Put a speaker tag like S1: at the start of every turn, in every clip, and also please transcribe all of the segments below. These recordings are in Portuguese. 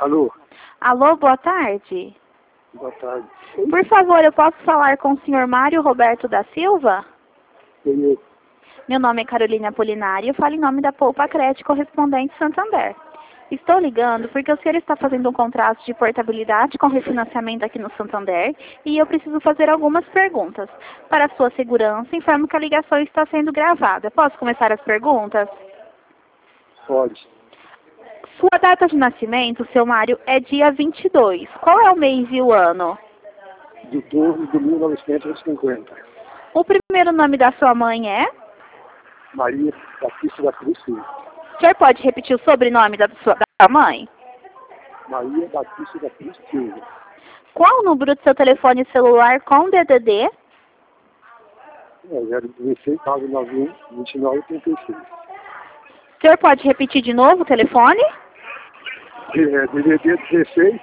S1: Alô,
S2: Alô, boa tarde.
S1: boa tarde.
S2: Por favor, eu posso falar com o senhor Mário Roberto da Silva?
S1: Eu,
S2: Meu nome é Carolina Apolinário e eu falo em nome da Poupa Crédito Correspondente Santander. Estou ligando porque o senhor está fazendo um contrato de portabilidade com refinanciamento aqui no Santander e eu preciso fazer algumas perguntas. Para sua segurança, informo que a ligação está sendo gravada. Posso começar as perguntas?
S1: pode.
S2: Sua data de nascimento, seu Mário, é dia 22. Qual é o mês e o ano?
S1: De 12 de 1950.
S2: O primeiro nome da sua mãe é?
S1: Maria Batista da Cruz Silva.
S2: O senhor pode repetir o sobrenome da sua mãe?
S1: Maria Batista da Cruz Silva.
S2: Qual o número do seu telefone celular com DDD?
S1: É 016 991 2936.
S2: O senhor pode repetir de novo o telefone?
S1: DDD 16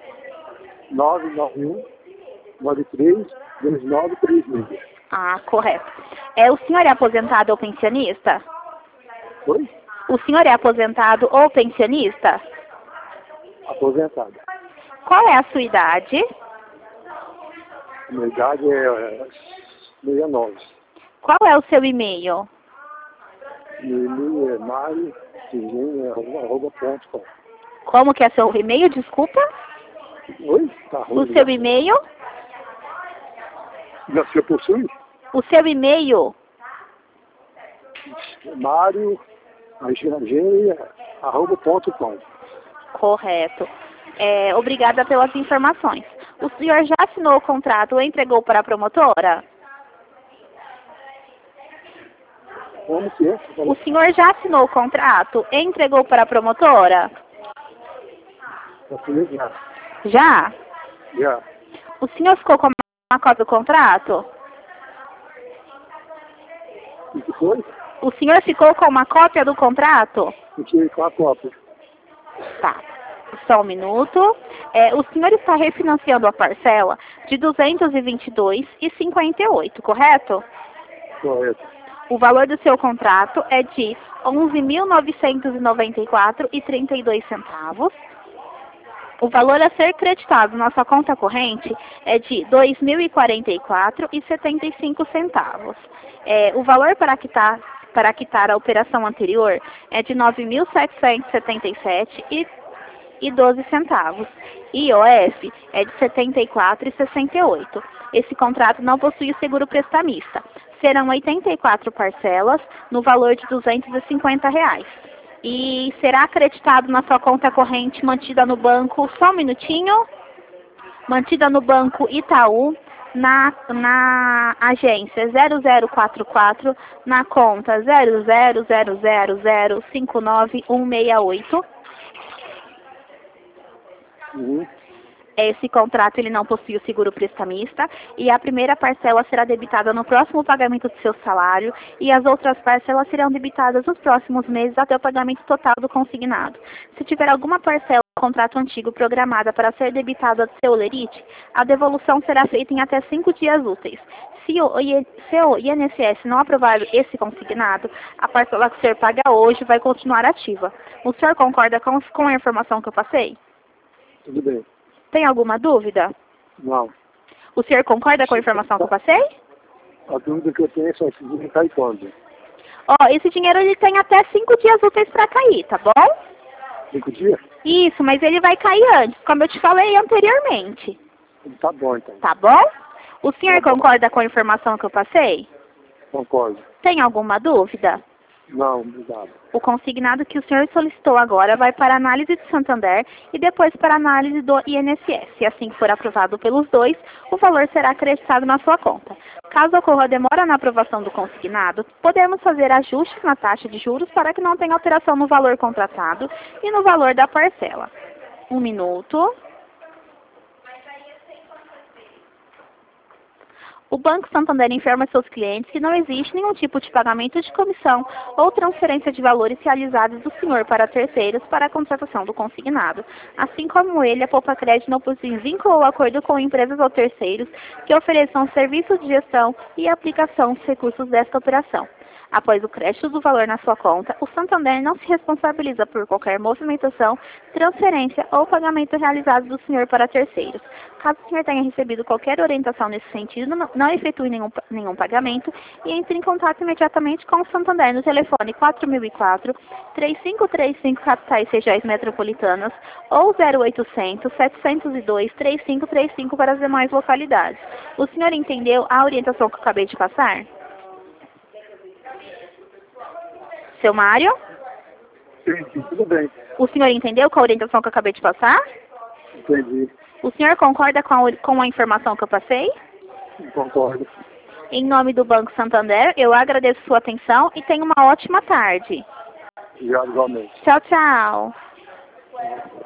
S1: 991 93 2936.
S2: Ah, correto. O senhor é aposentado ou pensionista?
S1: Oi?
S2: O senhor é aposentado ou pensionista?
S1: Aposentado.
S2: Qual é a sua idade?
S1: Minha idade é 69.
S2: Qual é o seu e-mail?
S1: Meu e-mail é mario.com.
S2: Como que é seu e-mail, desculpa?
S1: Oi? Tá ruim.
S2: O seu e-mail?
S1: Você possui?
S2: O seu e-mail?
S1: Mário, @com.
S2: Correto. Obrigada pelas informações. O senhor já assinou o contrato ou entregou para a promotora?
S1: Como que é?
S2: O senhor já assinou o contrato e entregou para a promotora? Já?
S1: Já.
S2: O senhor ficou com uma cópia do contrato?
S1: O que foi?
S2: O senhor ficou com uma cópia do contrato?
S1: Eu tirei com a cópia.
S2: Tá. Só um minuto. O senhor está refinanciando a parcela de R$ 222,58, correto?
S1: Correto.
S2: O valor do seu contrato é de R$ 11.994,32. O valor a ser creditado na sua conta corrente é de R$ 2.044,75. O valor para quitar a operação anterior é de R$ 9.777,12. IOF é de R$ 74,68. Esse contrato não possui seguro prestamista. Serão 84 parcelas no valor de R$ 250. E será acreditado na sua conta corrente mantida no banco, só um minutinho, mantida no banco Itaú, na agência 0044, na conta 000059168.
S1: Uhum.
S2: Esse contrato ele não possui o seguro prestamista e a primeira parcela será debitada no próximo pagamento do seu salário e as outras parcelas serão debitadas nos próximos meses até o pagamento total do consignado. Se tiver alguma parcela do contrato antigo programada para ser debitada do seu olerite, a devolução será feita em até 5 dias úteis. Se o INSS não aprovar esse consignado, a parcela que o senhor paga hoje vai continuar ativa. O senhor concorda com a informação que eu passei?
S1: Tudo bem.
S2: Tem alguma dúvida?
S1: Não.
S2: O senhor concorda com a informação que eu passei?
S1: A dúvida que eu tenho é só se dinheiro cai quando?
S2: Esse dinheiro ele tem até 5 dias úteis para cair, tá bom?
S1: 5 dias?
S2: Isso, mas ele vai cair antes, como eu te falei anteriormente.
S1: Tá bom, então.
S2: Tá bom? O senhor
S1: Tá bom.
S2: concorda com a informação que eu passei?
S1: Concordo.
S2: Tem alguma dúvida?
S1: Não, obrigado.
S2: O consignado que o senhor solicitou agora vai para a análise de Santander e depois para a análise do INSS. Se assim for aprovado pelos dois, o valor será acreditado na sua conta. Caso ocorra demora na aprovação do consignado, podemos fazer ajustes na taxa de juros para que não tenha alteração no valor contratado e no valor da parcela. Um minuto. O Banco Santander informa seus clientes que não existe nenhum tipo de pagamento de comissão ou transferência de valores realizados do senhor para terceiros para a contratação do consignado. Assim como ele, a Poupa Crédito não possui vínculo ou acordo com empresas ou terceiros que ofereçam serviços de gestão e aplicação dos recursos desta operação. Após o crédito do valor na sua conta, o Santander não se responsabiliza por qualquer movimentação, transferência ou pagamento realizado do senhor para terceiros. Caso o senhor tenha recebido qualquer orientação nesse sentido, não efetue nenhum pagamento e entre em contato imediatamente com o Santander no telefone 4004-3535 capitais regiões metropolitanas ou 0800-702-3535 para as demais localidades. O senhor entendeu a orientação que eu acabei de passar? Seu Mário?
S1: Sim, tudo bem.
S2: O senhor entendeu com a orientação que eu acabei de passar?
S1: Entendi.
S2: O senhor concorda com a informação que eu passei?
S1: Concordo.
S2: Em nome do Banco Santander, eu agradeço sua atenção e tenha uma ótima tarde.
S1: Já, igualmente.
S2: Tchau, tchau.